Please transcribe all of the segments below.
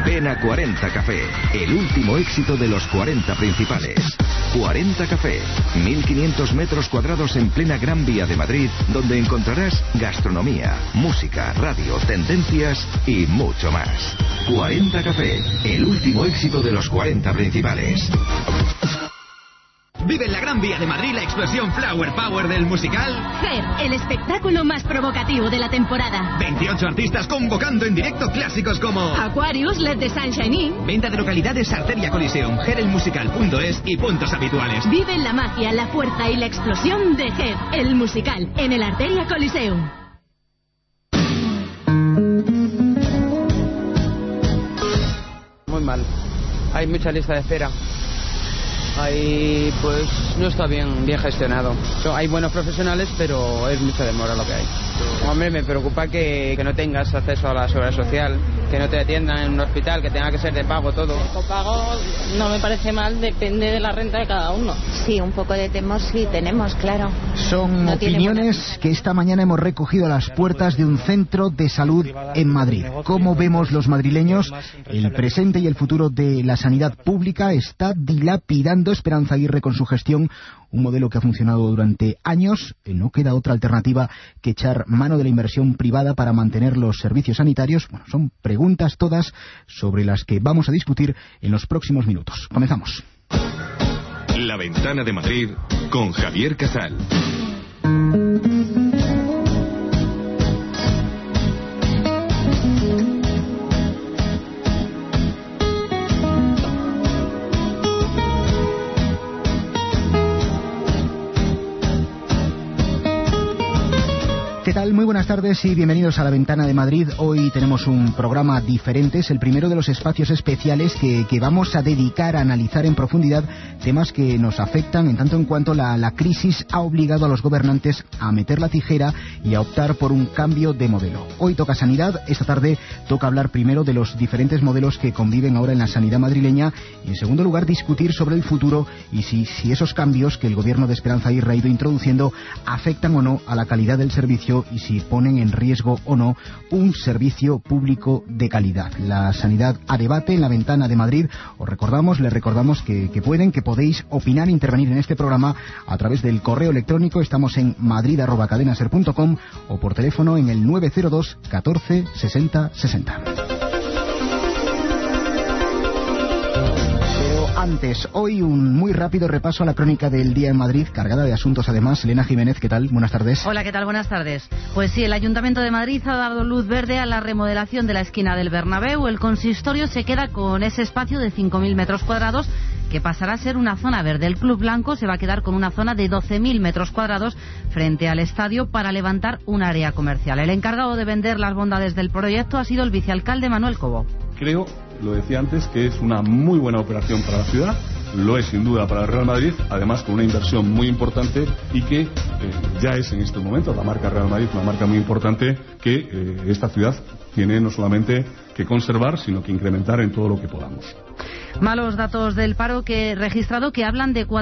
Ven a 40 Café, el último éxito de los 40 principales. 40 Café, 1500 metros cuadrados en plena Gran Vía de Madrid, donde encontrarás gastronomía, música, radio, tendencias y mucho más. 40 Café, el último éxito de los 40 principales. Vive en la Gran Vía de Madrid la explosión Flower Power del musical Hair, el espectáculo más provocativo de la temporada. 28 artistas convocando en directo clásicos como Aquarius, Let the Sunshine In. Venta de localidades Arteria Coliseum, hairelmusical.es y puntos habituales. Vive la magia, la fuerza y la explosión de Hair, el musical, en el Arteria Coliseum. Muy mal. Hay mucha lista de espera. Ahí pues no está bien gestionado. Hay buenos profesionales, pero es mucha demora lo que hay. Hombre, me preocupa que no tengas acceso a la seguridad social, que no te atiendan en un hospital, que tenga que ser de pago todo. El copago no me parece mal, depende de la renta de cada uno. Sí, un poco de temor sí tenemos, claro. Son opiniones que esta mañana hemos recogido a las puertas de un centro de salud en Madrid. ¿Cómo vemos los madrileños? El presente y el futuro de la sanidad pública está dilapidando Esperanza Aguirre con su gestión, un modelo que ha funcionado durante años. No queda otra alternativa que echar mano de la inversión privada para mantener los servicios sanitarios. Bueno, son preguntas todas sobre las que vamos a discutir en los próximos minutos. Comenzamos. La Ventana de Madrid con Javier Casal. ¿Qué tal? Muy buenas tardes y bienvenidos a La Ventana de Madrid. Hoy tenemos un programa diferente, es el primero de los espacios especiales que vamos a dedicar a analizar en profundidad temas que nos afectan en tanto en cuanto la crisis ha obligado a los gobernantes a meter la tijera y a optar por un cambio de modelo. Hoy toca sanidad, esta tarde toca hablar primero de los diferentes modelos que conviven ahora en la sanidad madrileña y en segundo lugar discutir sobre el futuro y si esos cambios que el gobierno de Esperanza Aguirre ha ido introduciendo afectan o no a la calidad del servicio y si ponen en riesgo o no un servicio público de calidad. La sanidad a debate en La Ventana de Madrid. Les recordamos que podéis opinar e intervenir en este programa a través del correo electrónico. Estamos en madrid@cadenaser.com o por teléfono en el 902 14 60 60. Antes, hoy un muy rápido repaso a la crónica del día en Madrid, cargada de asuntos además. Elena Jiménez, ¿qué tal? Buenas tardes. Hola, ¿qué tal? Buenas tardes. Pues sí, el Ayuntamiento de Madrid ha dado luz verde a la remodelación de la esquina del Bernabéu. El consistorio se queda con ese espacio de 5.000 metros cuadrados que pasará a ser una zona verde. El Club Blanco se va a quedar con una zona de 12.000 metros cuadrados frente al estadio para levantar un área comercial. El encargado de vender las bondades del proyecto ha sido el vicealcalde Manuel Cobo. Creo, lo decía antes, que es una muy buena operación para la ciudad, lo es sin duda para el Real Madrid, además con una inversión muy importante y que ya es en este momento la marca Real Madrid, una marca muy importante que esta ciudad tiene no solamente que conservar, sino que incrementar en todo lo que podamos. Malos datos del paro registrado que hablan de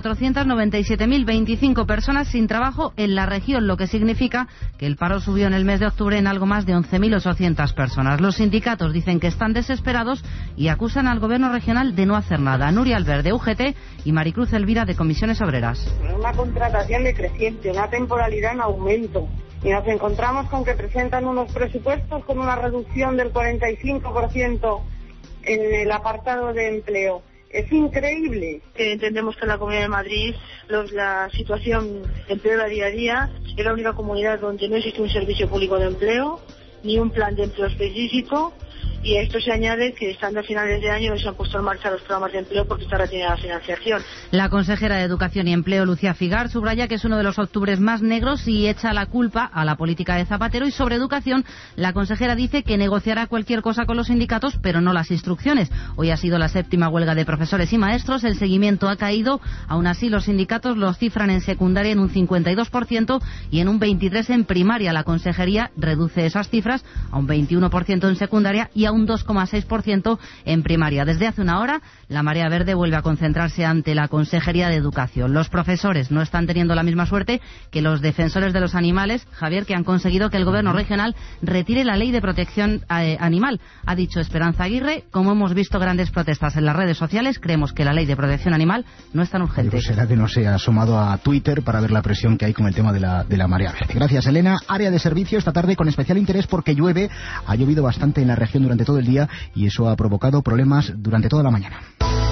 497.025 personas sin trabajo en la región, lo que significa que el paro subió en el mes de octubre en algo más de 11.800 personas. Los sindicatos dicen que están desesperados y acusan al gobierno regional de no hacer nada. Nuria Albert de UGT y Maricruz Elvira de Comisiones Obreras. Una contratación decreciente, una temporalidad en aumento. Y nos encontramos con que presentan unos presupuestos con una reducción del 45% en el apartado de empleo. Es increíble. Entendemos que en la Comunidad de Madrid la situación empeora día a día. Es la única comunidad donde no existe un servicio público de empleo, ni un plan de empleo específico. Y a esto se añade que estando a finales de año no se han puesto en marcha los programas de empleo porque está retenida la financiación. La consejera de Educación y Empleo, Lucía Figar, subraya que es uno de los octubres más negros y echa la culpa a la política de Zapatero. Y sobre educación, la consejera dice que negociará cualquier cosa con los sindicatos, pero no las instrucciones. Hoy ha sido la 7ª huelga de profesores y maestros. El seguimiento ha caído. Aún así, los sindicatos los cifran en secundaria en un 52% y en un 23% en primaria. La consejería reduce esas cifras a un 21% en secundaria y a secundaria, un 2,6% en primaria. Desde hace una hora, la marea verde vuelve a concentrarse ante la Consejería de Educación. Los profesores no están teniendo la misma suerte que los defensores de los animales, Javier, que han conseguido que el gobierno regional retire la ley de protección animal. Ha dicho Esperanza Aguirre: como hemos visto grandes protestas en las redes sociales, creemos que la ley de protección animal no es tan urgente. Pues será que no se ha asomado a Twitter para ver la presión que hay con el tema de la marea verde. Gracias, Elena. Área de servicio esta tarde con especial interés porque llueve. Ha llovido bastante en la región durante todo el día y eso ha provocado problemas durante toda la mañana.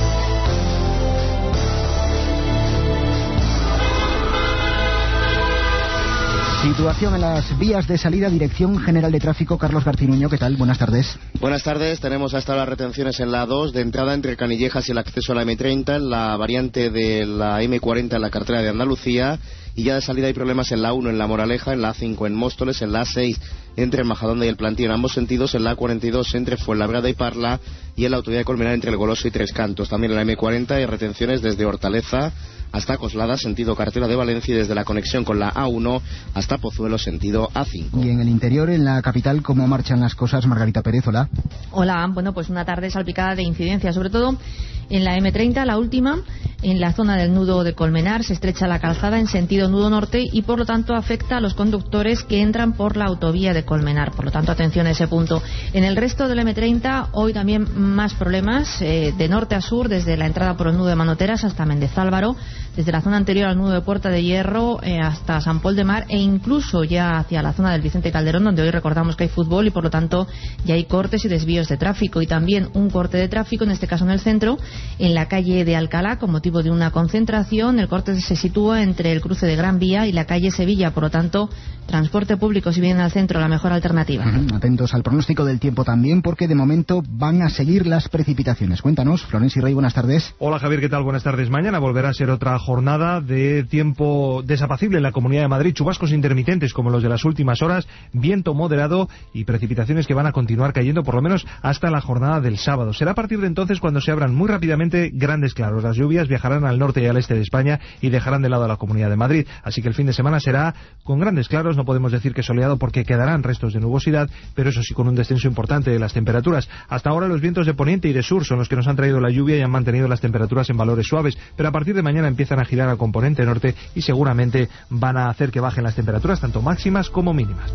Situación en las vías de salida, Dirección General de Tráfico, Carlos Garcinuño, ¿qué tal? Buenas tardes. Buenas tardes, tenemos hasta ahora retenciones en la A2, de entrada entre Canillejas y el acceso a la M30, en la variante de la M40 en la carretera de Andalucía, y ya de salida hay problemas en la A1 en La Moraleja, en la A5 en Móstoles, en la A6 entre Majadahonda y el Plantío en ambos sentidos, en la A42 entre Fuenlabrada y Parla, y en la autovía de Colmenar entre el Goloso y Tres Cantos. También en la M40 hay retenciones desde Hortaleza hasta Coslada, sentido carretera de Valencia, y desde la conexión con la A1 hasta Pozuelo, sentido A5. Y en el interior, en la capital, ¿cómo marchan las cosas? Margarita Pérez, hola. Hola, bueno, pues una tarde salpicada de incidencia, sobre todo en la M30, la última, en la zona del nudo de Colmenar, se estrecha la calzada en sentido nudo norte y por lo tanto afecta a los conductores que entran por la autovía de Colmenar. Por lo tanto, atención a ese punto. En el resto del M30, hoy también más problemas, de norte a sur, desde la entrada por el nudo de Manoteras hasta Méndez Álvaro, desde la zona anterior al nudo de Puerta de Hierro hasta San Pol de Mar, e incluso ya hacia la zona del Vicente Calderón, donde hoy recordamos que hay fútbol y por lo tanto ya hay cortes y desvíos de tráfico. Y también un corte de tráfico, en este caso en el centro, en la calle de Alcalá, con motivo de una concentración. El corte se sitúa entre el cruce de Gran Vía y la calle Sevilla, por lo tanto, transporte público, si vienen al centro, la mejor alternativa. Atentos al pronóstico del tiempo también, porque de momento van a seguir las precipitaciones. Cuéntanos, Florencio Rey, buenas tardes. Hola Javier, ¿qué tal? Buenas tardes. Mañana volverá a ser otra jornada de tiempo desapacible en la Comunidad de Madrid, chubascos intermitentes como los de las últimas horas, viento moderado y precipitaciones que van a continuar cayendo por lo menos hasta la jornada del sábado. Será a partir de entonces cuando se abran muy rápidamente grandes claros. Las lluvias viajarán al norte y al este de España y dejarán de lado a la Comunidad de Madrid, así que el fin de semana será con grandes claros. No podemos decir que soleado porque quedarán restos de nubosidad, pero eso sí con un descenso importante de las temperaturas. Hasta ahora los vientos de poniente y de sur son los que nos han traído la lluvia y han mantenido las temperaturas en valores suaves, pero a partir de mañana empiezan a girar al componente norte y seguramente van a hacer que bajen las temperaturas tanto máximas como mínimas.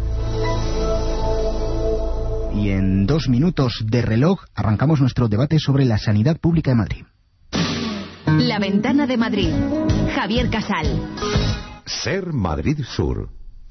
Y en 2 minutos de reloj arrancamos nuestro debate sobre la sanidad pública de Madrid. La Ventana de Madrid. Javier Casal. Ser Madrid Sur,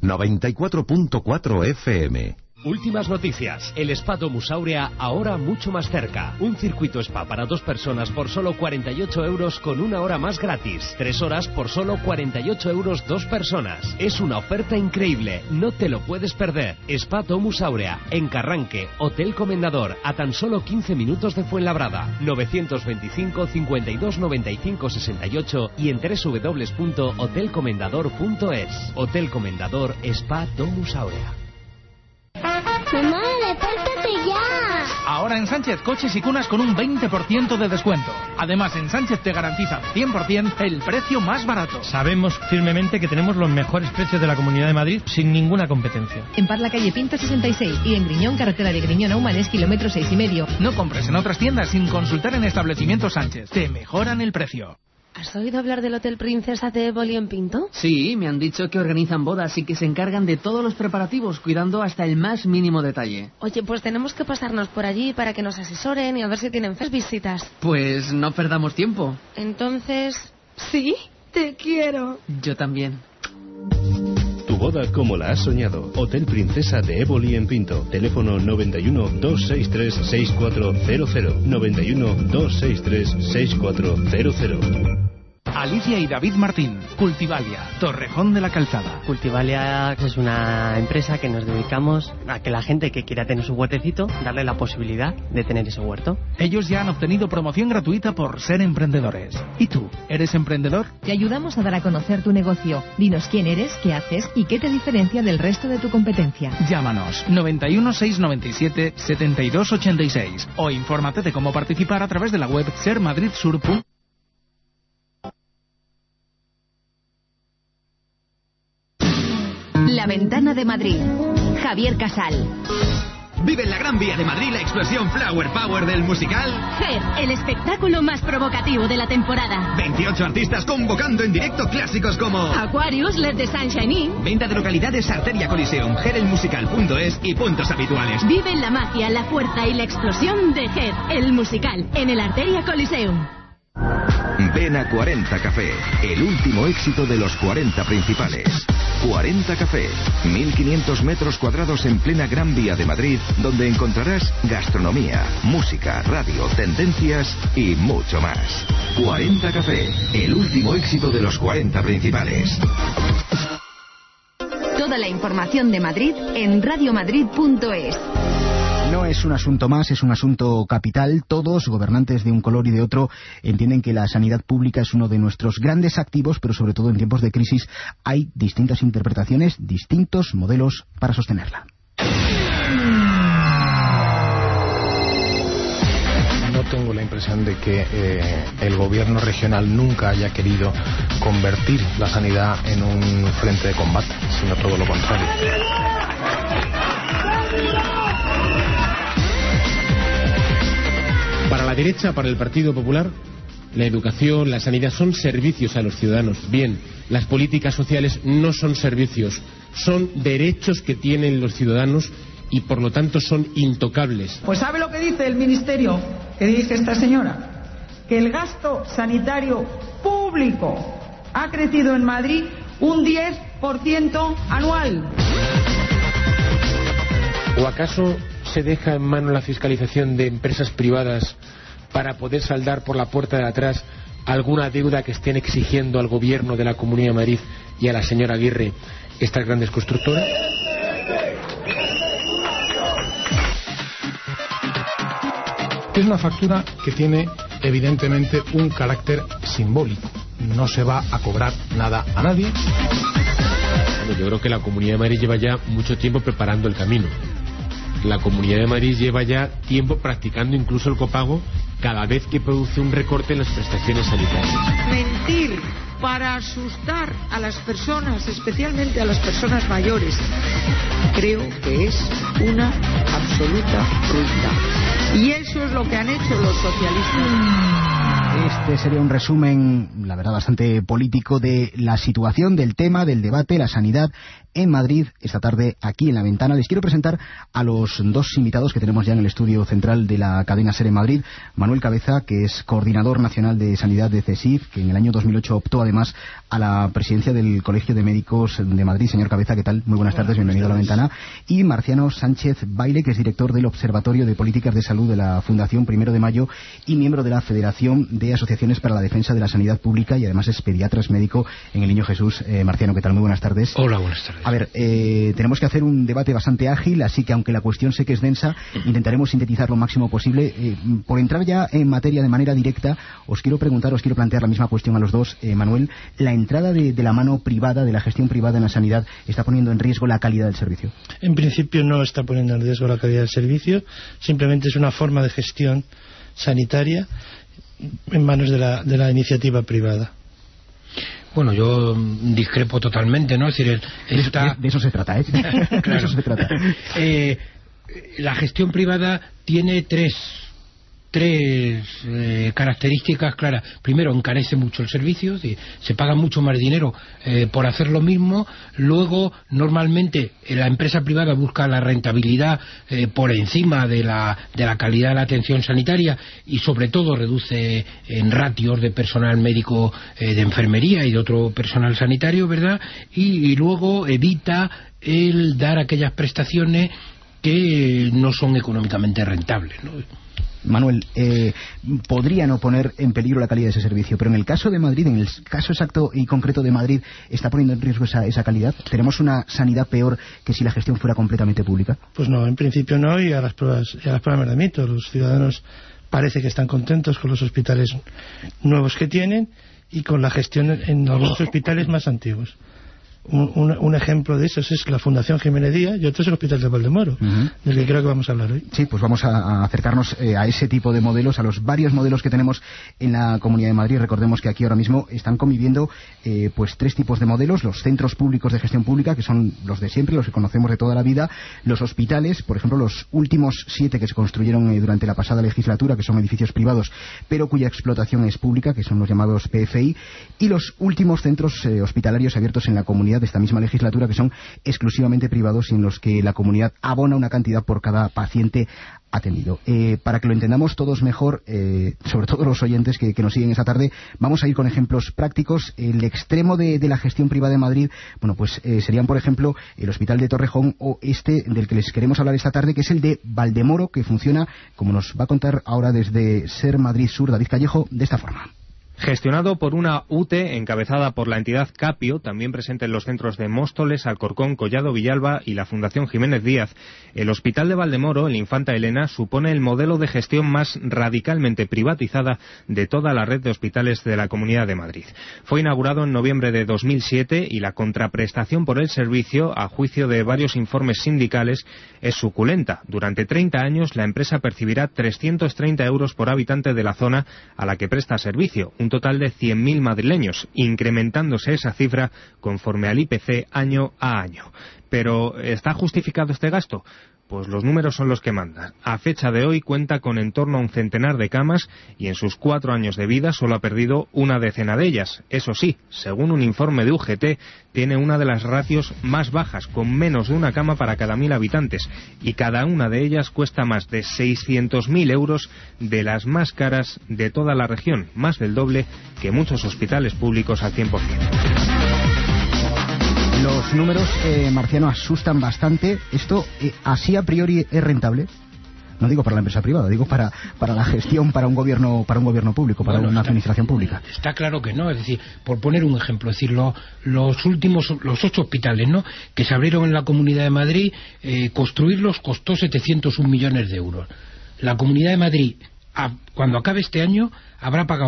94.4 FM. Últimas noticias. El Spa Domus Aurea ahora mucho más cerca. Un circuito spa para 2 personas por solo 48 euros con 1 hora más gratis. 3 horas por solo 48 euros 2 personas. Es una oferta increíble. No te lo puedes perder. Spa Domus Aurea, en Carranque, Hotel Comendador, a tan solo 15 minutos de Fuenlabrada. 925 52 95 68 y en www.hotelcomendador.es. Hotel Comendador Spa Domus Aurea. ¡Mamá, despértate ya! Ahora en Sánchez, coches y cunas con un 20% de descuento. Además, en Sánchez te garantizan 100% el precio más barato. Sabemos firmemente que tenemos los mejores precios de la Comunidad de Madrid sin ninguna competencia. En Parla, calle Pinto 66 y en Griñón, carretera de Griñón a Humanes, kilómetro 6,5. No compres en otras tiendas sin consultar en establecimientos Sánchez. Te mejoran el precio. ¿Has oído hablar del Hotel Princesa de Éboli en Pinto? Sí, me han dicho que organizan bodas y que se encargan de todos los preparativos, cuidando hasta el más mínimo detalle. Oye, pues tenemos que pasarnos por allí para que nos asesoren y a ver si tienen visitas. Pues no perdamos tiempo. Entonces, ¿sí? Te quiero. Yo también. Tu boda como la has soñado. Hotel Princesa de Éboli en Pinto. Teléfono 91 263 6400. 91 263 6400. Alicia y David Martín, Cultivalia, Torrejón de la Calzada. Cultivalia es una empresa que nos dedicamos a que la gente que quiera tener su huertecito, darle la posibilidad de tener ese huerto. Ellos ya han obtenido promoción gratuita por ser emprendedores. ¿Y tú, eres emprendedor? Te ayudamos a dar a conocer tu negocio. Dinos quién eres, qué haces y qué te diferencia del resto de tu competencia. Llámanos 91 697 7286 o infórmate de cómo participar a través de la web sermadridsur.com. La Ventana de Madrid. Javier Casal. Vive en la Gran Vía de Madrid la explosión Flower Power del musical Hair, el espectáculo más provocativo de la temporada. 28 artistas convocando en directo clásicos como Aquarius, Let the Sunshine In. Venta de localidades Arteria Coliseum, hairelmusical.es y puntos habituales. Vive la magia, la fuerza y la explosión de Hair, el musical, en el Arteria Coliseum. Ven a 40 Café, el último éxito de los 40 principales. 40 Café, 1500 metros cuadrados en plena Gran Vía de Madrid, donde encontrarás gastronomía, música, radio, tendencias y mucho más. 40 Café, el último éxito de los 40 principales. Toda la información de Madrid en radiomadrid.es. No es un asunto más, es un asunto capital. Todos, gobernantes de un color y de otro, entienden que la sanidad pública es uno de nuestros grandes activos, pero sobre todo en tiempos de crisis hay distintas interpretaciones, distintos modelos para sostenerla. No tengo la impresión de que el gobierno regional nunca haya querido convertir la sanidad en un frente de combate, sino todo lo contrario. Para la derecha, para el Partido Popular, la educación, la sanidad son servicios a los ciudadanos. Bien, las políticas sociales no son servicios, son derechos que tienen los ciudadanos y por lo tanto son intocables. Pues ¿sabe lo que dice el ministerio que dirige esta señora? Que el gasto sanitario público ha crecido en Madrid un 10% anual. ¿O acaso se deja en mano la fiscalización de empresas privadas para poder saldar por la puerta de atrás alguna deuda que estén exigiendo al gobierno de la Comunidad de Madrid y a la señora Aguirre estas grandes constructoras? Es una factura que tiene evidentemente un carácter simbólico. No se va a cobrar nada a nadie. Bueno, yo creo que la Comunidad de Madrid lleva ya mucho tiempo preparando el camino. La Comunidad de Madrid lleva ya tiempo practicando incluso el copago cada vez que produce un recorte en las prestaciones sanitarias. Mentir para asustar a las personas, especialmente a las personas mayores, creo que es una absoluta ruina. Y eso es lo que han hecho los socialistas. Este sería un resumen, la verdad, bastante político de la situación, del tema, del debate, la sanidad en Madrid esta tarde aquí en La Ventana. Les quiero presentar a los dos invitados que tenemos ya en el estudio central de la cadena SER en Madrid. Manuel Cabeza, que es coordinador nacional de sanidad de CESIF, que en el año 2008 optó además a la presidencia del Colegio de Médicos de Madrid. Señor Cabeza, ¿qué tal? Muy buenas tardes, bienvenido a La Ventana. Y Marciano Sánchez Baile, que es director del Observatorio de Políticas de Salud de la Fundación 1 de Mayo y miembro de la Federación de Asociaciones para la Defensa de la Sanidad Pública, y además es pediatra, es médico en el Niño Jesús. Marciano, ¿qué tal? Muy buenas tardes. Hola, buenas tardes. A ver, tenemos que hacer un debate bastante ágil, así que aunque la cuestión sé que es densa, intentaremos sintetizar lo máximo posible. Por entrar ya en materia de manera directa, os quiero plantear la misma cuestión a los dos. Manuel, ¿la entrada de la mano privada, de la gestión privada en la sanidad, está poniendo en riesgo la calidad del servicio? En principio no está poniendo en riesgo la calidad del servicio, simplemente es una forma de gestión sanitaria en manos de la iniciativa privada. Bueno, yo discrepo totalmente, ¿no? Es decir, de eso se trata, ¿eh? Claro. De eso se trata. La gestión privada tiene tres características claras. Primero, encarece mucho el servicio, se paga mucho más dinero por hacer lo mismo. Luego, normalmente, la empresa privada busca la rentabilidad por encima de la calidad de la atención sanitaria y, sobre todo, reduce en ratios de personal médico, de enfermería y de otro personal sanitario, ¿verdad? Y luego evita el dar aquellas prestaciones que no son económicamente rentables, ¿no? Manuel, podría no poner en peligro la calidad de ese servicio, pero en el caso de Madrid, en el caso exacto y concreto de Madrid, ¿está poniendo en riesgo esa calidad? ¿Tenemos una sanidad peor que si la gestión fuera completamente pública? Pues no, en principio no, y a las pruebas me remito. Los ciudadanos parece que están contentos con los hospitales nuevos que tienen y con la gestión en algunos hospitales más antiguos. Un ejemplo de eso es la Fundación Jiménez Díaz y otro es el Hospital de Valdemoro, del que creo que vamos a hablar hoy. Sí, pues vamos a acercarnos a ese tipo de modelos, a los varios modelos que tenemos en la Comunidad de Madrid. Recordemos que aquí ahora mismo están conviviendo pues 3 tipos de modelos: los centros públicos de gestión pública, que son los de siempre, los que conocemos de toda la vida; los hospitales, por ejemplo, los últimos 7 que se construyeron durante la pasada legislatura, que son edificios privados, pero cuya explotación es pública, que son los llamados PFI; y los últimos centros hospitalarios abiertos en la comunidad de esta misma legislatura, que son exclusivamente privados y en los que la comunidad abona una cantidad por cada paciente atendido. Para que lo entendamos todos mejor, sobre todo los oyentes que nos siguen esta tarde, vamos a ir con ejemplos prácticos. El extremo de la gestión privada de Madrid, bueno, pues serían, por ejemplo, el Hospital de Torrejón, o este del que les queremos hablar esta tarde, que es el de Valdemoro, que funciona, como nos va a contar ahora desde Ser Madrid Sur, David Callejo, de esta forma. Gestionado por una UTE encabezada por la entidad Capio, también presente en los centros de Móstoles, Alcorcón, Collado Villalba y la Fundación Jiménez Díaz, el Hospital de Valdemoro, el Infanta Elena, supone el modelo de gestión más radicalmente privatizada de toda la red de hospitales de la Comunidad de Madrid. Fue inaugurado en noviembre de 2007 y la contraprestación por el servicio, a juicio de varios informes sindicales, es suculenta. Durante 30 años la empresa percibirá 330 euros por habitante de la zona a la que presta servicio, un total de 100.000 madrileños, incrementándose esa cifra conforme al IPC año a año. ¿Pero está justificado este gasto? Pues los números son los que mandan. A fecha de hoy cuenta con en torno a un centenar de camas y en sus 4 años de vida solo ha perdido una decena de ellas. Eso sí, según un informe de UGT, tiene una de las ratios más bajas, con menos de una cama para cada 1.000 habitantes, y cada una de ellas cuesta más de 600.000 euros, de las más caras de toda la región, más del doble que muchos hospitales públicos al 100%. Los números, Marciano, asustan bastante. ¿Esto así a priori es rentable? No digo para la empresa privada, digo para la gestión, para un gobierno público, para una administración pública. Está claro que no. Es decir, por poner un ejemplo, es decir, los 8 hospitales, ¿no?, que se abrieron en la Comunidad de Madrid, construirlos costó 701 millones de euros. La Comunidad de Madrid, cuando acabe este año, habrá pagado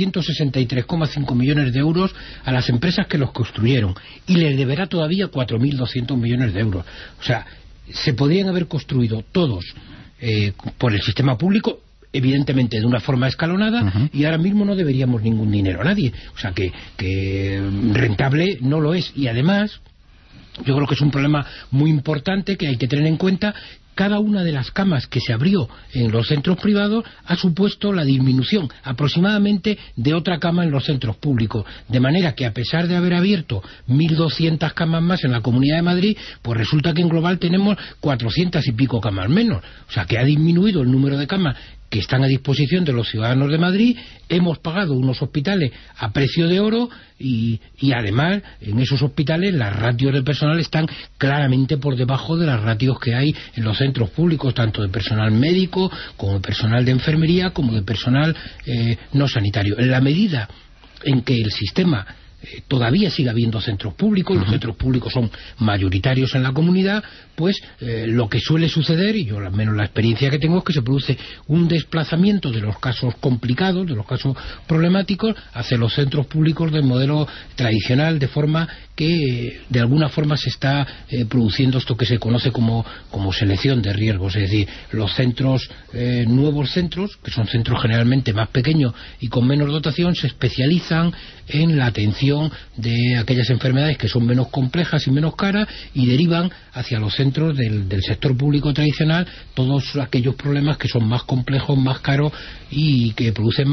763,5 millones de euros a las empresas que los construyeron y les deberá todavía 4.200 millones de euros. O sea, se podrían haber construido todos por el sistema público, evidentemente de una forma escalonada, y ahora mismo no deberíamos ningún dinero a nadie. O sea, que rentable no lo es. Y además, yo creo que es un problema muy importante que hay que tener en cuenta. Cada una de las camas que se abrió en los centros privados ha supuesto la disminución aproximadamente de otra cama en los centros públicos. De manera que, a pesar de haber abierto 1.200 camas más en la Comunidad de Madrid, pues resulta que en global tenemos 400 y pico camas menos. O sea, que ha disminuido el número de camas que están a disposición de los ciudadanos de Madrid. Hemos pagado unos hospitales a precio de oro y además en esos hospitales las ratios de personal están claramente por debajo de las ratios que hay en los centros públicos, tanto de personal médico como de personal de enfermería como de personal no sanitario. En la medida en que el sistema todavía sigue habiendo centros públicos, los centros públicos son mayoritarios en la comunidad, pues lo que suele suceder, y yo al menos la experiencia que tengo, es que se produce un desplazamiento de los casos complicados, de los casos problemáticos, hacia los centros públicos del modelo tradicional, de forma que de alguna forma se está produciendo esto que se conoce como selección de riesgos. Es decir, los centros, nuevos centros, que son centros generalmente más pequeños y con menos dotación, se especializan en la atención de aquellas enfermedades que son menos complejas y menos caras, y derivan hacia los centros del sector público tradicional todos aquellos problemas que son más complejos, más caros y que producen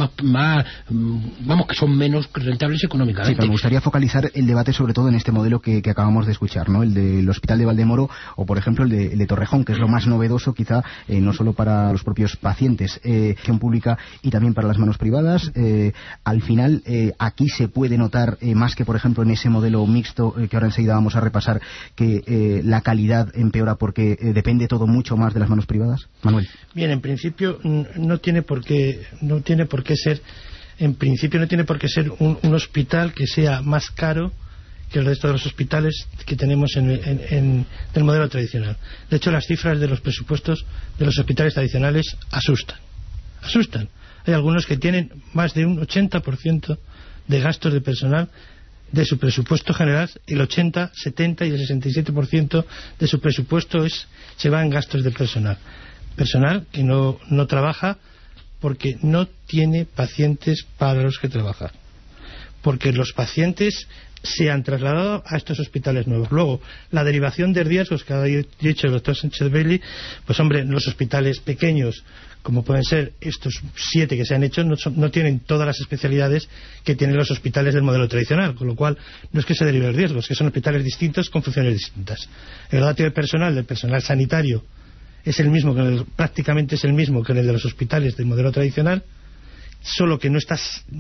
que son menos rentables económicamente. Sí, pero me gustaría focalizar el debate sobre todo en este modelo que acabamos de escuchar, ¿no? El del Hospital de Valdemoro, o por ejemplo el de Torrejón, que es lo más novedoso quizá, no solo para los propios pacientes, gestión pública y también para las manos privadas. Al final aquí se puede notar más que por ejemplo en ese modelo mixto que ahora enseguida vamos a repasar, que la calidad empeora porque depende todo mucho más de las manos privadas. Manuel. Bien, en principio no tiene por qué ser un hospital que sea más caro que el resto de los hospitales que tenemos en el modelo tradicional. De hecho, las cifras de los presupuestos de los hospitales tradicionales asustan. Hay algunos que tienen más de un 80% de gastos de personal de su presupuesto general, el 80, 70 y el 67% de su presupuesto se va en gastos de personal. Personal que no trabaja porque no tiene pacientes para los que trabajar. Porque los pacientes se han trasladado a estos hospitales nuevos. Luego, la derivación de riesgos que ha dicho el doctor Sánchez Bailey, pues hombre, los hospitales pequeños, como pueden ser estos 7 que se han hecho, no tienen todas las especialidades que tienen los hospitales del modelo tradicional, con lo cual no es que se derive el riesgo, es que son hospitales distintos con funciones distintas. El ratio del personal sanitario es el mismo, prácticamente es el mismo que el de los hospitales del modelo tradicional, solo que no está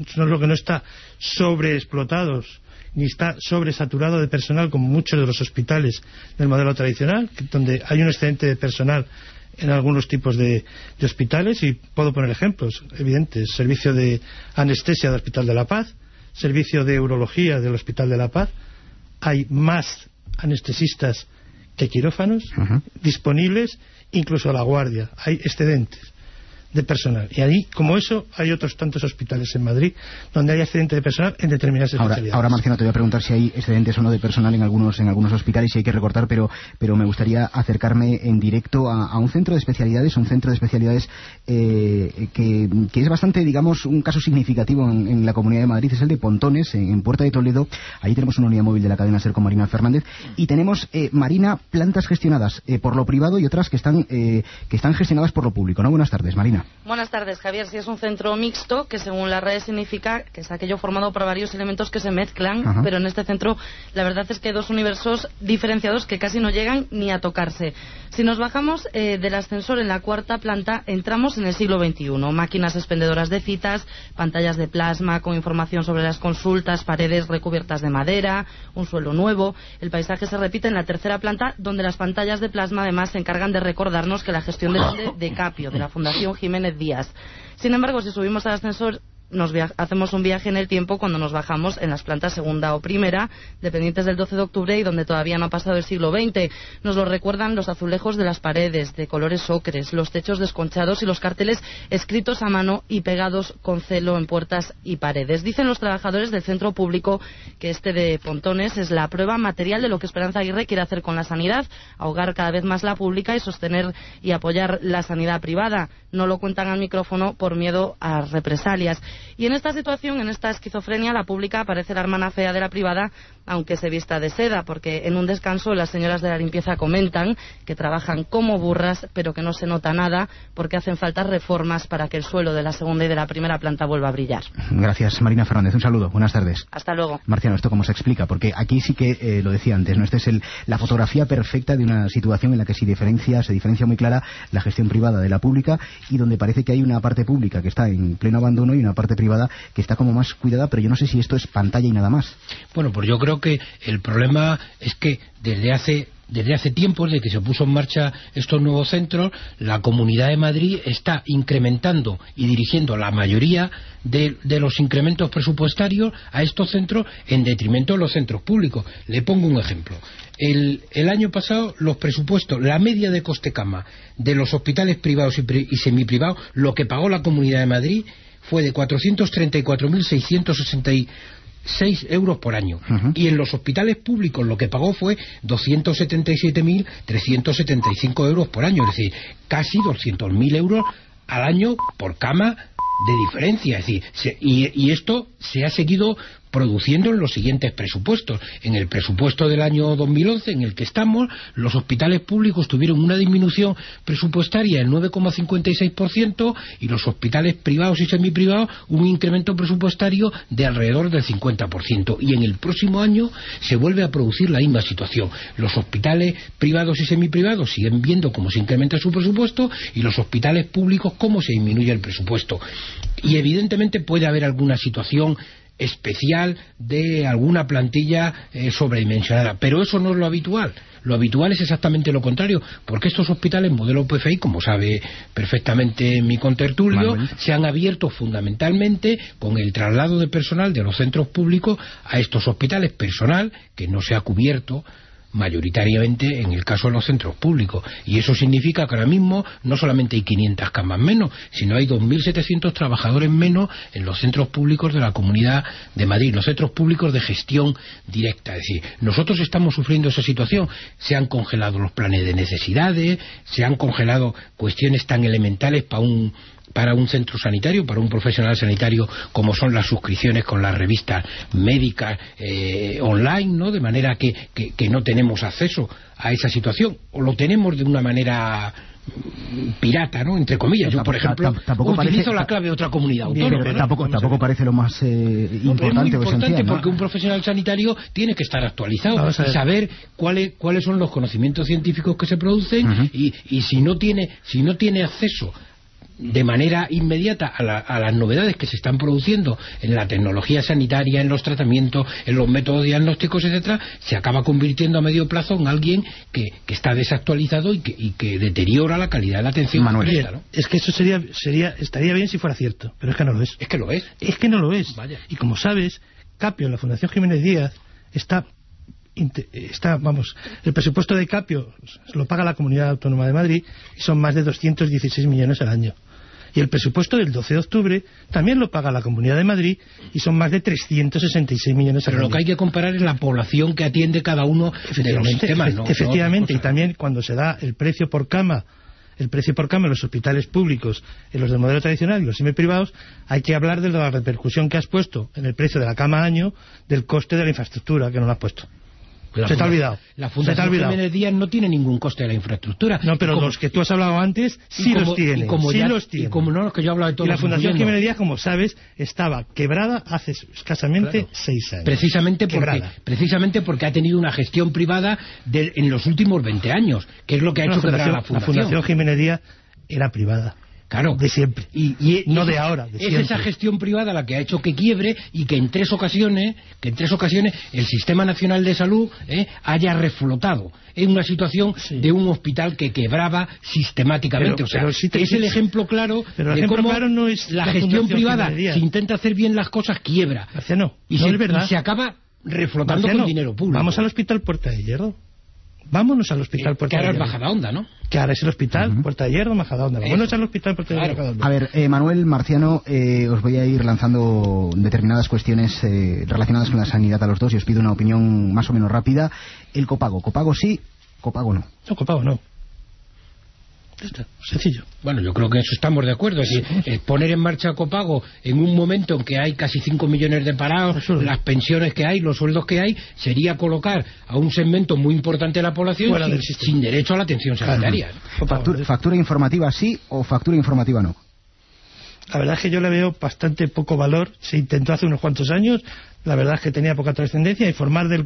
sobreexplotados ni está sobresaturado de personal como muchos de los hospitales del modelo tradicional, donde hay un excedente de personal en algunos tipos de hospitales, y puedo poner ejemplos evidentes: servicio de anestesia del Hospital de la Paz, servicio de urología del Hospital de la Paz. Hay más anestesistas que quirófanos disponibles, incluso a la guardia hay excedentes de personal, y ahí, como eso, hay otros tantos hospitales en Madrid donde hay excedente de personal en determinadas especialidades. Ahora, Marciano, te voy a preguntar si hay excedentes o no de personal en algunos hospitales, si hay que recortar, pero me gustaría acercarme en directo a un centro de especialidades, que es bastante, digamos, un caso significativo en la Comunidad de Madrid. Es el de Pontones, en Puerta de Toledo. Ahí tenemos una unidad móvil de la cadena SER con Marina Fernández, y tenemos, Marina, plantas gestionadas por lo privado y otras que están gestionadas por lo público, ¿no? Buenas tardes, Marina. Buenas tardes, Javier. Sí, es un centro mixto, que según la RAE significa que es aquello formado por varios elementos que se mezclan, pero en este centro la verdad es que hay dos universos diferenciados que casi no llegan ni a tocarse. Si nos bajamos del ascensor en la 4ª planta, entramos en el siglo XXI. Máquinas expendedoras de citas, pantallas de plasma con información sobre las consultas, paredes recubiertas de madera, un suelo nuevo. El paisaje se repite en la 3ª planta, donde las pantallas de plasma además se encargan de recordarnos que la gestión depende de Capio, de la Fundación Jiménez Díaz. Sin embargo, si subimos al ascensor, hacemos un viaje en el tiempo cuando nos bajamos en las plantas 2ª o 1ª, dependientes del 12 de octubre y donde todavía no ha pasado el siglo XX. Nos lo recuerdan los azulejos de las paredes, de colores ocres, los techos desconchados y los carteles escritos a mano y pegados con celo en puertas y paredes. Dicen los trabajadores del centro público que este de Pontones es la prueba material de lo que Esperanza Aguirre quiere hacer con la sanidad: ahogar cada vez más la pública y sostener y apoyar la sanidad privada. No lo cuentan al micrófono por miedo a represalias. Y en esta situación, en esta esquizofrenia, la pública parece la hermana fea de la privada, aunque se vista de seda, porque en un descanso las señoras de la limpieza comentan que trabajan como burras, pero que no se nota nada, porque hacen falta reformas para que el suelo de la 2ª y de la 1ª planta vuelva a brillar. Gracias, Marina Fernández. Un saludo. Buenas tardes. Hasta luego. Marciano, ¿esto cómo se explica? Porque aquí sí que, lo decía antes, ¿no? Esta es la fotografía perfecta de una situación en la que se diferencia muy clara la gestión privada de la pública, y donde parece que hay una parte pública que está en pleno abandono y una parte privada que está como más cuidada, pero yo no sé si esto es pantalla y nada más. Bueno, pues yo creo que el problema es que desde hace tiempo, desde que se puso en marcha estos nuevos centros, la Comunidad de Madrid está incrementando y dirigiendo la mayoría de los incrementos presupuestarios a estos centros en detrimento de los centros públicos. Le pongo un ejemplo. El año pasado los presupuestos, la media de coste cama de los hospitales privados y semiprivados, lo que pagó la Comunidad de Madrid fue de 434.666 euros por año. Y en los hospitales públicos lo que pagó fue 277.375 euros por año. Es decir, casi 200.000 euros al año por cama de diferencia. Es decir, y esto se ha seguido produciendo en los siguientes presupuestos. En el presupuesto del año 2011, en el que estamos, los hospitales públicos tuvieron una disminución presupuestaria del 9,56% y los hospitales privados y semiprivados un incremento presupuestario de alrededor del 50%. Y en el próximo año se vuelve a producir la misma situación. Los hospitales privados y semiprivados siguen viendo cómo se incrementa su presupuesto, y los hospitales públicos cómo se disminuye el presupuesto. Y evidentemente puede haber alguna situación especial de alguna plantilla sobredimensionada, pero eso no es lo habitual. Lo habitual es exactamente lo contrario, porque estos hospitales modelo PFI, como sabe perfectamente mi contertulio, se han abierto fundamentalmente con el traslado de personal de los centros públicos a estos hospitales, personal que no se ha cubierto mayoritariamente en el caso de los centros públicos, y eso significa que ahora mismo no solamente hay 500 camas menos, sino hay 2.700 trabajadores menos en los centros públicos de la Comunidad de Madrid, los centros públicos de gestión directa. Es decir, nosotros estamos sufriendo esa situación. Se han congelado los planes de necesidades, se han congelado cuestiones tan elementales para un centro sanitario, para un profesional sanitario, como son las suscripciones con las revistas médicas online, ¿no? De manera que no tenemos acceso a esa situación, o lo tenemos de una manera pirata, ¿no? Entre comillas. Yo, por ejemplo, utilizo la clave de otra comunidad autónoma. Pero tampoco parece lo más importante o esencial, ¿no? Porque un profesional sanitario tiene que estar actualizado y saber cuáles son los conocimientos científicos que se producen, y si no tiene acceso de manera inmediata a las novedades que se están produciendo en la tecnología sanitaria, en los tratamientos, en los métodos diagnósticos, etcétera, se acaba convirtiendo a medio plazo en alguien que está desactualizado y que deteriora la calidad de la atención. Manuel, ¿no? Es que eso estaría bien si fuera cierto, pero es que no lo es. Es que lo es. Es que no lo es. Vaya. Y como sabes, Capio, en la Fundación Jiménez Díaz, el presupuesto de Capio lo paga la Comunidad Autónoma de Madrid y son más de 216 millones al año. Y el presupuesto del 12 de octubre también lo paga la Comunidad de Madrid y son más de 366 millones al año. Pero lo que hay que comparar es la población que atiende cada uno de los sistemas, ¿no? Efectivamente, y también cuando se da el precio por cama en los hospitales públicos, en los del modelo tradicional y los semiprivados, hay que hablar de la repercusión que has puesto en el precio de la cama año del coste de la infraestructura, que no lo has puesto. Se te ha olvidado. La Fundación Jiménez Díaz no tiene ningún coste de la infraestructura. No, pero los que tú has hablado antes sí los tiene. Y como no, los que yo he hablado de todos. Y la Fundación Jiménez Díaz, como sabes, estaba quebrada hace escasamente 6 años. Precisamente porque ha tenido una gestión privada en los últimos 20 años, que es lo que ha hecho quebrar a la Fundación. La Fundación Jiménez Díaz era privada. Claro. De siempre. Y no de ahora, de siempre. Es esa gestión privada la que ha hecho que quiebre y que en tres ocasiones el Sistema Nacional de Salud haya reflotado en una situación de un hospital que quebraba sistemáticamente. Es el ejemplo claro de cómo no es la gestión privada, si intenta hacer bien las cosas, quiebra. Marciano, y se acaba reflotando con dinero público. Vamos al Hospital Puerta de Hierro. Vámonos al Hospital Puerta de Hierro. Que ahora es Majadahonda, ¿no? Que ahora es el Hospital Puerta de Hierro, Majadahonda. Vámonos al Hospital Puerta de Hierro, Majadahonda. A ver, Manuel, Marciano, os voy a ir lanzando determinadas cuestiones relacionadas con la sanidad a los dos y os pido una opinión más o menos rápida. El copago sí, copago no. No, copago no. Está sencillo. Bueno, yo creo que en eso estamos de acuerdo. Es decir, poner en marcha copago en un momento en que hay casi 5 millones de parados, las pensiones que hay, los sueldos que hay, sería colocar a un segmento muy importante de la población sin derecho a la atención sanitaria. ¿Factura informativa sí o factura informativa no? La verdad es que yo le veo bastante poco valor. Se intentó hace unos cuantos años, la verdad es que tenía poca trascendencia. Informar del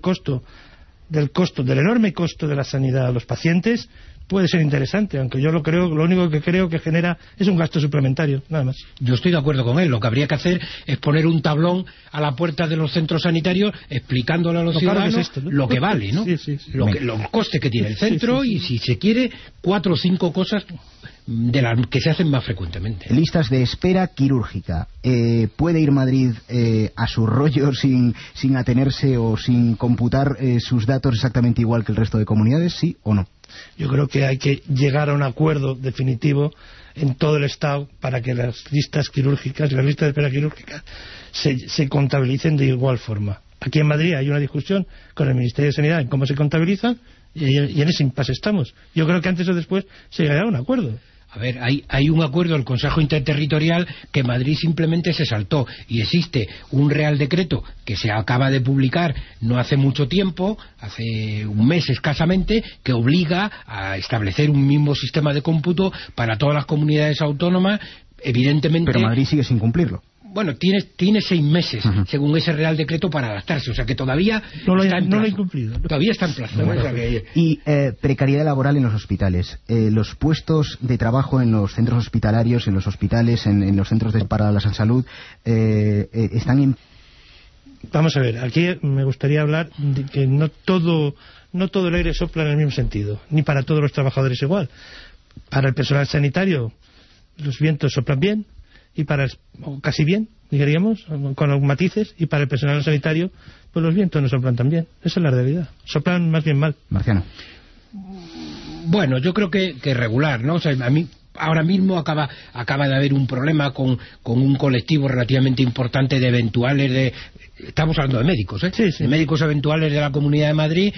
enorme costo de la sanidad a los pacientes puede ser interesante, aunque yo lo único que creo que genera es un gasto suplementario, nada más. Yo estoy de acuerdo con él. Lo que habría que hacer es poner un tablón a la puerta de los centros sanitarios explicándole a los ciudadanos lo que vale, ¿no? Los costes que tiene el centro y, si se quiere, 4 o 5 cosas de las que se hacen más frecuentemente. Listas de espera quirúrgica. ¿Puede ir Madrid a su rollo sin atenerse o sin computar sus datos exactamente igual que el resto de comunidades, sí o no? Yo creo que hay que llegar a un acuerdo definitivo en todo el Estado para que las listas quirúrgicas, las listas de espera quirúrgicas se contabilicen de igual forma. Aquí en Madrid hay una discusión con el Ministerio de Sanidad en cómo se contabilizan y en ese impasse estamos. Yo creo que antes o después se llegará a un acuerdo. A ver, hay un acuerdo del Consejo Interterritorial que Madrid simplemente se saltó, y existe un Real Decreto que se acaba de publicar no hace mucho tiempo, hace un mes escasamente, que obliga a establecer un mismo sistema de cómputo para todas las comunidades autónomas, evidentemente. Pero Madrid sigue sin cumplirlo. Bueno, tiene 6 meses, según ese Real Decreto, para adaptarse. O sea que todavía no lo ha incumplido. Todavía está en plazo. Y precariedad laboral en los hospitales. Los puestos de trabajo en los centros hospitalarios, en los hospitales, en los centros para la salud, están en... Vamos a ver, aquí me gustaría hablar de que no todo el aire sopla en el mismo sentido, ni para todos los trabajadores igual. Para el personal sanitario los vientos soplan bien, o casi bien, diríamos, con los matices, y para el personal sanitario, pues los vientos no soplan tan bien. Esa es la realidad. Soplan más bien mal. Marciano. Bueno, yo creo que regular, ¿no? O sea, a mí ahora mismo acaba de haber un problema con un colectivo relativamente importante de eventuales estamos hablando de médicos, de médicos eventuales de la Comunidad de Madrid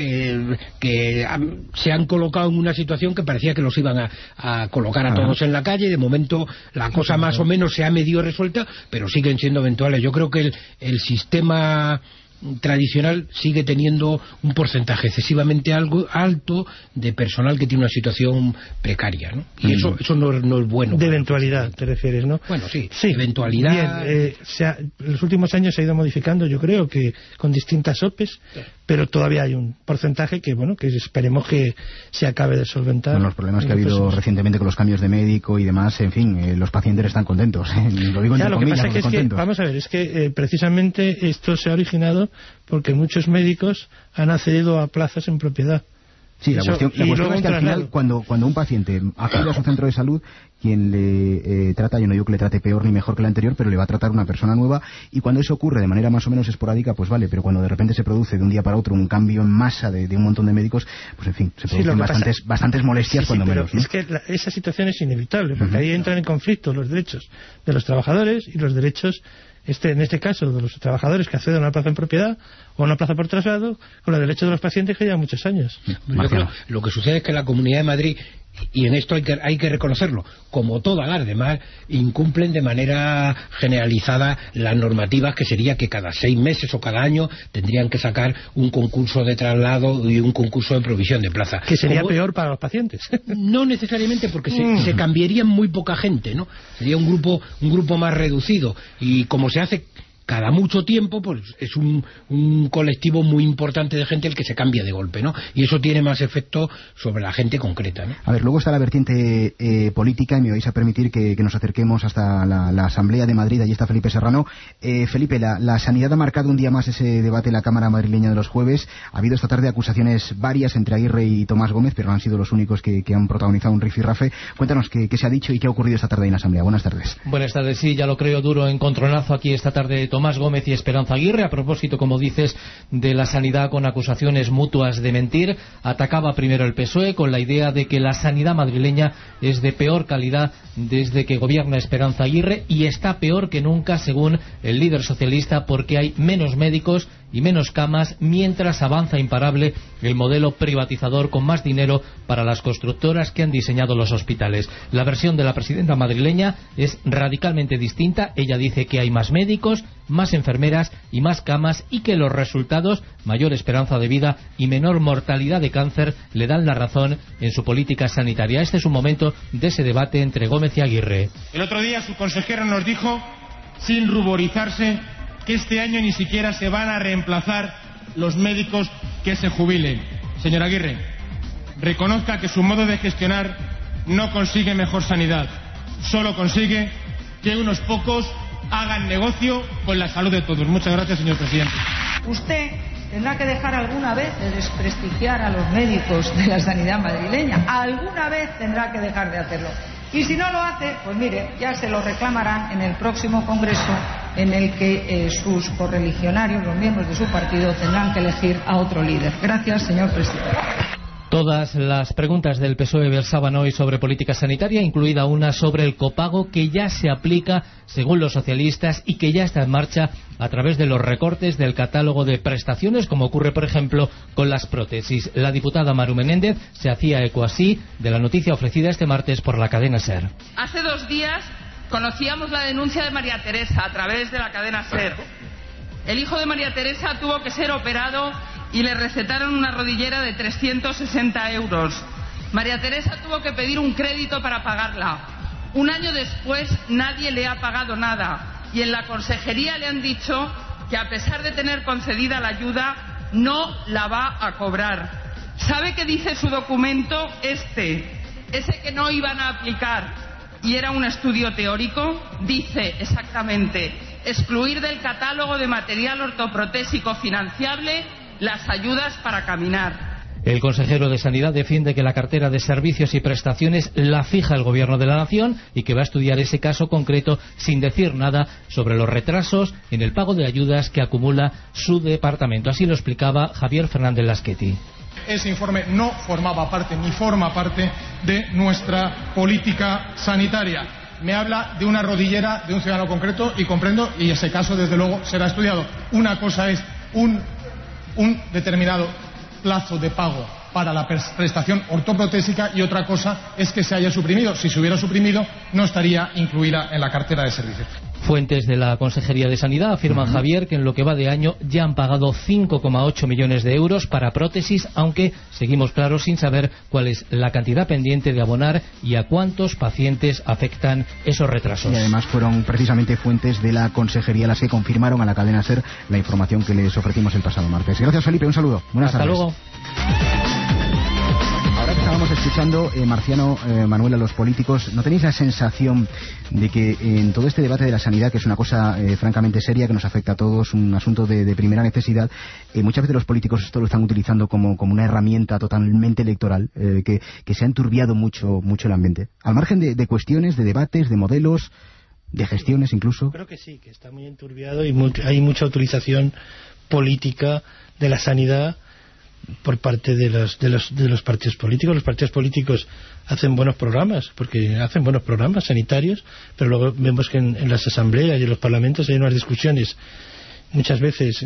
que se han colocado en una situación que parecía que los iban a colocar a todos en la calle. De momento la cosa más o menos se ha medio resuelta, pero siguen siendo eventuales. Yo creo que el sistema tradicional sigue teniendo un porcentaje excesivamente alto de personal que tiene una situación precaria, ¿no? Y eso no es bueno. De eventualidad, te refieres, ¿no? Bueno, sí. Eventualidad. Bien, en los últimos años se ha ido modificando, yo creo, que con distintas OPEs, pero todavía hay un porcentaje que esperemos que se acabe de solventar. Con los problemas que ha habido recientemente con los cambios de médico y demás, en fin, los pacientes están contentos. Lo digo entre comillas, lo que pasa es que, vamos a ver, es que precisamente esto se ha originado porque muchos médicos han accedido a plazas en propiedad. Sí, la cuestión es que al final, cuando un paciente acude a su centro de salud, quien le trata, yo no digo que le trate peor ni mejor que el anterior, pero le va a tratar una persona nueva, y cuando eso ocurre de manera más o menos esporádica, pues vale, pero cuando de repente se produce de un día para otro un cambio en masa de un montón de médicos, pues en fin, se producen bastantes molestias cuando menos, ¿no? Es que esa situación es inevitable, porque ahí entran en conflicto los derechos de los trabajadores y los derechos, en este caso, de los trabajadores que acceden a una plaza en propiedad o a una plaza por traslado, con los derechos de los pacientes que llevan muchos años. Yo creo, lo que sucede es que la Comunidad de Madrid, y en esto hay que reconocerlo, como todas las demás, incumplen de manera generalizada las normativas, que sería que cada 6 meses o cada año tendrían que sacar un concurso de traslado y un concurso de provisión de plaza. Que sería peor para los pacientes. No necesariamente, porque se cambiarían muy poca gente, ¿no? Sería un grupo más reducido, y como se hace cada mucho tiempo, pues es un colectivo muy importante de gente el que se cambia de golpe, ¿no? Y eso tiene más efecto sobre la gente concreta, ¿no? A ver, luego está la vertiente política, y me vais a permitir que nos acerquemos hasta la Asamblea de Madrid. Allí está Felipe Serrano. Felipe, la sanidad ha marcado un día más ese debate en la Cámara madrileña de los jueves. Ha habido esta tarde acusaciones varias entre Aguirre y Tomás Gómez, pero no han sido los únicos que han protagonizado un rifirrafe. Cuéntanos qué se ha dicho y qué ha ocurrido esta tarde en la Asamblea. Buenas tardes. Buenas tardes, sí, ya lo creo, duro encontronazo aquí esta tarde Tomás Gómez y Esperanza Aguirre, a propósito, como dices, de la sanidad con acusaciones mutuas de mentir. Atacaba primero el PSOE con la idea de que la sanidad madrileña es de peor calidad desde que gobierna Esperanza Aguirre, y está peor que nunca, según el líder socialista, porque hay menos médicos y menos camas, mientras avanza imparable el modelo privatizador con más dinero para las constructoras que han diseñado los hospitales. La versión de la presidenta madrileña es radicalmente distinta. Ella dice que hay más médicos, más enfermeras y más camas, y que los resultados, mayor esperanza de vida y menor mortalidad de cáncer, le dan la razón en su política sanitaria. Este es un momento de ese debate entre Gómez y Aguirre. El otro día su consejera nos dijo, sin ruborizarse, que este año ni siquiera se van a reemplazar los médicos que se jubilen. Señor Aguirre, reconozca que su modo de gestionar no consigue mejor sanidad, solo consigue que unos pocos hagan negocio con la salud de todos. Muchas gracias, señor presidente. Usted tendrá que dejar alguna vez de desprestigiar a los médicos de la sanidad madrileña. Alguna vez tendrá que dejar de hacerlo. Y si no lo hace, pues mire, ya se lo reclamarán en el próximo Congreso, en el que sus correligionarios, los miembros de su partido, tendrán que elegir a otro líder. Gracias, señor presidente. Todas las preguntas del PSOE versaban hoy sobre política sanitaria, incluida una sobre el copago, que ya se aplica según los socialistas y que ya está en marcha a través de los recortes del catálogo de prestaciones, como ocurre, por ejemplo, con las prótesis. La diputada Maru Menéndez se hacía eco así de la noticia ofrecida este martes por la cadena SER. Hace 2 días conocíamos la denuncia de María Teresa a través de la cadena SER. El hijo de María Teresa tuvo que ser operado y le recetaron una rodillera de 360 euros. María Teresa tuvo que pedir un crédito para pagarla. 1 año después nadie le ha pagado nada, y en la consejería le han dicho que, a pesar de tener concedida la ayuda, no la va a cobrar. ¿Sabe qué dice su documento? Ese que no iban a aplicar, y era un estudio teórico. Dice exactamente: excluir del catálogo de material ortoprotésico financiable las ayudas para caminar. El consejero de Sanidad defiende que la cartera de servicios y prestaciones la fija el Gobierno de la Nación y que va a estudiar ese caso concreto sin decir nada sobre los retrasos en el pago de ayudas que acumula su departamento. Así lo explicaba Javier Fernández Laschetti. Ese informe no formaba parte ni forma parte de nuestra política sanitaria. Me habla de una rodillera de un ciudadano concreto y comprendo, y ese caso desde luego será estudiado. Una cosa es un determinado plazo de pago para la prestación ortoprotésica y otra cosa es que se haya suprimido. Si se hubiera suprimido no estaría incluida en la cartera de servicios. Fuentes de la Consejería de Sanidad afirman, Javier, que en lo que va de año ya han pagado 5,8 millones de euros para prótesis, aunque seguimos claros sin saber cuál es la cantidad pendiente de abonar y a cuántos pacientes afectan esos retrasos. Y además fueron precisamente fuentes de la Consejería las que confirmaron a la cadena SER la información que les ofrecimos el pasado martes. Gracias, Felipe, un saludo. Buenas tardes. Hasta luego. Ahora que estábamos escuchando, Marciano, Manuel, a los políticos, ¿no tenéis la sensación de que en todo este debate de la sanidad, que es una cosa francamente seria, que nos afecta a todos, un asunto de primera necesidad, muchas veces los políticos esto lo están utilizando como una herramienta totalmente electoral, que se ha enturbiado mucho el ambiente? Al margen de cuestiones, de debates, de modelos, de gestiones incluso. Creo que sí, que está muy enturbiado y hay mucha utilización política de la sanidad por parte de los partidos políticos. Los partidos políticos hacen buenos programas, porque hacen buenos programas sanitarios, pero luego vemos que en las asambleas y en los parlamentos hay unas discusiones muchas veces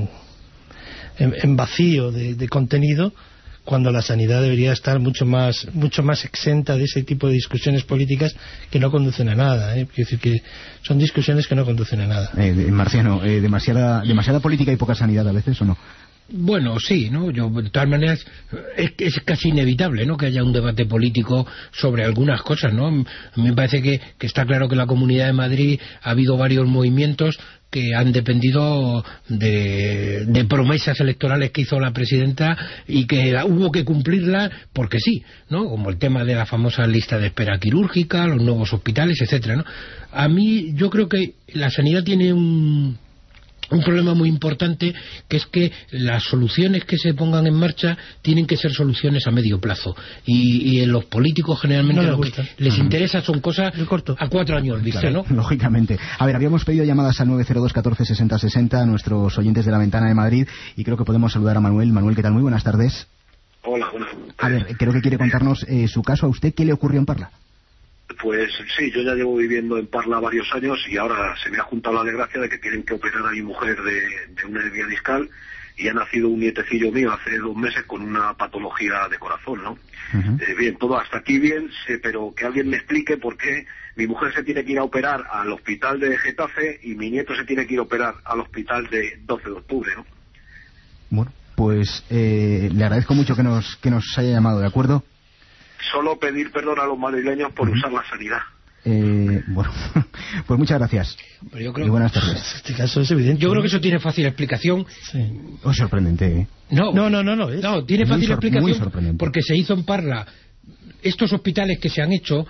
en vacío de contenido, cuando la sanidad debería estar mucho más exenta de ese tipo de discusiones políticas que no conducen a nada. Quiero decir que son discusiones que no conducen a nada. Marciano, demasiada política y poca sanidad a veces, ¿o no? Bueno, sí, ¿no? Yo, de todas maneras, es casi inevitable, ¿no?, que haya un debate político sobre algunas cosas, ¿no? A mí me parece que está claro que en la Comunidad de Madrid ha habido varios movimientos que han dependido de promesas electorales que hizo la presidenta y que hubo que cumplirlas porque sí, ¿no? Como el tema de la famosa lista de espera quirúrgica, los nuevos hospitales, etcétera, ¿no? A mí, yo creo que la sanidad tiene un problema muy importante, que es que las soluciones que se pongan en marcha tienen que ser soluciones a medio plazo, y en los políticos generalmente lo que les interesa son cosas a 4 años vista, claro, ¿no? Lógicamente. A ver, habíamos pedido llamadas al 902 14 60 60 a nuestros oyentes de La Ventana de Madrid, y creo que podemos saludar a Manuel. Manuel, ¿qué tal? Muy buenas tardes. Hola, buenas tardes. A ver, creo que quiere contarnos su caso. ¿A usted qué le ocurrió en Parla? Pues sí, yo ya llevo viviendo en Parla varios años y ahora se me ha juntado la desgracia de que tienen que operar a mi mujer de una hernia discal, y ha nacido un nietecillo mío hace 2 meses con una patología de corazón, ¿no? Bien, todo hasta aquí bien, pero que alguien me explique por qué mi mujer se tiene que ir a operar al hospital de Getafe y mi nieto se tiene que ir a operar al hospital de 12 de octubre, ¿no? Bueno, pues le agradezco mucho que nos haya llamado, ¿de acuerdo? Solo pedir perdón a los madrileños por usar la sanidad. Bueno, pues muchas gracias. Pero yo creo y buenas tardes. Este caso es evidente. Yo creo que eso tiene fácil explicación. Sí. Es sorprendente, ¿eh? No, tiene fácil explicación porque se hizo en Parla. Estos hospitales que se han hecho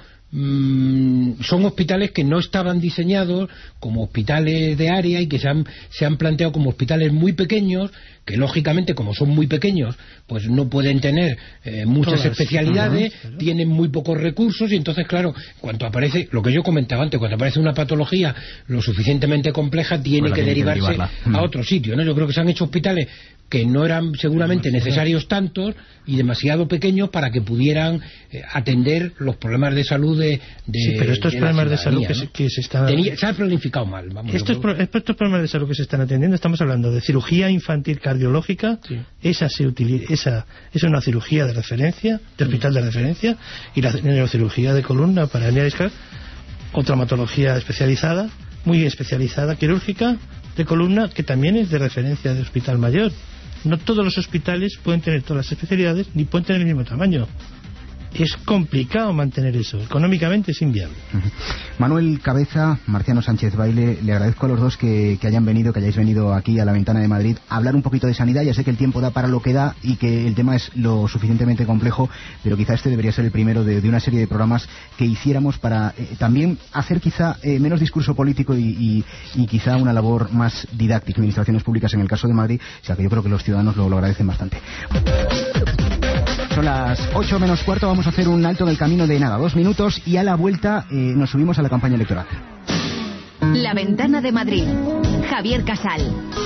son hospitales que no estaban diseñados como hospitales de área y que se han planteado como hospitales muy pequeños, que lógicamente, como son muy pequeños, pues no pueden tener muchas especialidades, tienen muy pocos recursos, y entonces, claro, cuando aparece, lo que yo comentaba antes, cuando aparece una patología lo suficientemente compleja, tiene que derivarse a otro sitio, ¿no? Yo creo que se han hecho hospitales que no eran seguramente necesarios tantos y demasiado pequeños para que pudieran atender los problemas de salud sí, pero estos problemas de salud, ¿no?, que se están... Se ha planificado mal. Vamos, estos problemas de salud que se están atendiendo, estamos hablando de cirugía infantil cardiológica, sí. Esa es una cirugía de referencia, de hospital de referencia, y la neurocirugía de columna para hernia discal, o traumatología especializada, muy especializada, quirúrgica, de columna, que también es de referencia de hospital mayor. No todos los hospitales pueden tener todas las especialidades, ni pueden tener el mismo tamaño. Es complicado mantener eso, económicamente es inviable. Manuel Cabeza, Marciano Sánchez Baile, le agradezco a los dos que hayáis venido aquí a La Ventana de Madrid a hablar un poquito de sanidad. Ya sé que el tiempo da para lo que da y que el tema es lo suficientemente complejo, pero quizá este debería ser el primero de una serie de programas que hiciéramos para también hacer quizá menos discurso político y quizá una labor más didáctica, administraciones públicas en el caso de Madrid, o sea que yo creo que los ciudadanos lo agradecen bastante. Son las 8 menos cuarto, vamos a hacer un alto en el camino de 2 minutos y a la vuelta nos subimos a la campaña electoral. La Ventana de Madrid. Javier Casal.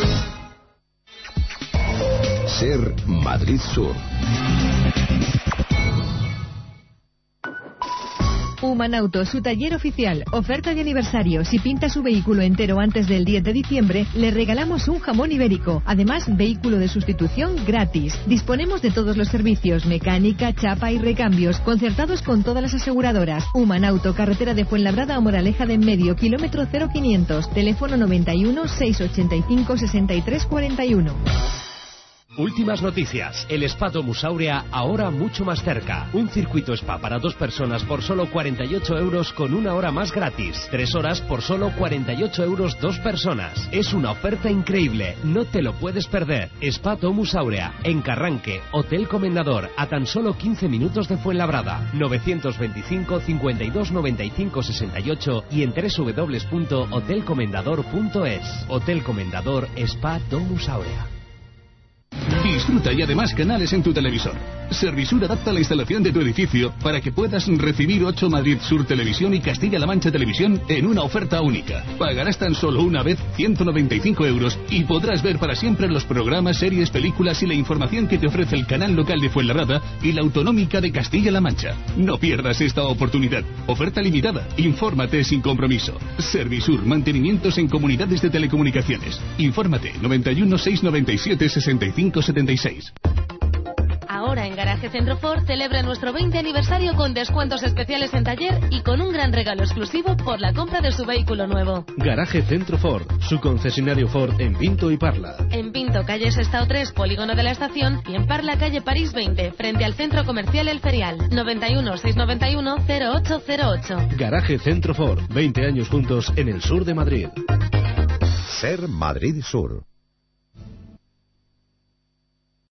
Ser Madrid Sur. Humanauto, su taller oficial. Oferta de aniversario. Si pinta su vehículo entero antes del 10 de diciembre, le regalamos un jamón ibérico. Además, vehículo de sustitución gratis. Disponemos de todos los servicios, mecánica, chapa y recambios, concertados con todas las aseguradoras. Humanauto, carretera de Fuenlabrada a Moraleja de Enmedio, kilómetro 0500. Teléfono 91 685 63 41. Últimas noticias. El Spa Domus Aurea ahora mucho más cerca. Un circuito spa para 2 personas por solo 48 euros con 1 hora más gratis. 3 horas por solo 48 euros 2 personas. Es una oferta increíble. No te lo puedes perder. Spa Domus Aurea. En Carranque. Hotel Comendador. A tan solo 15 minutos de Fuenlabrada. 925 52 95 68 y en www.hotelcomendador.es. Hotel Comendador Spa Domus Aurea. Disfruta y además canales en tu televisor. Servisur adapta la instalación de tu edificio para que puedas recibir 8 Madrid Sur Televisión y Castilla-La Mancha Televisión en una oferta única. Pagarás tan solo una vez 195 euros y podrás ver para siempre los programas, series, películas y la información que te ofrece el canal local de Fuenlabrada y la autonómica de Castilla-La Mancha. No pierdas esta oportunidad. Oferta limitada. Infórmate sin compromiso. Servisur, mantenimientos en comunidades de telecomunicaciones. Infórmate 91 697 65 76. Ahora en Garaje Centro Ford celebra nuestro 20 aniversario con descuentos especiales en taller y con un gran regalo exclusivo por la compra de su vehículo nuevo. Garaje Centro Ford, su concesionario Ford en Pinto y Parla. En Pinto, calle Sestao 3, Polígono de la Estación, y en Parla, calle París 20, frente al Centro Comercial El Ferial. 91 691 0808. Garaje Centro Ford, 20 años juntos en el sur de Madrid. Ser Madrid Sur.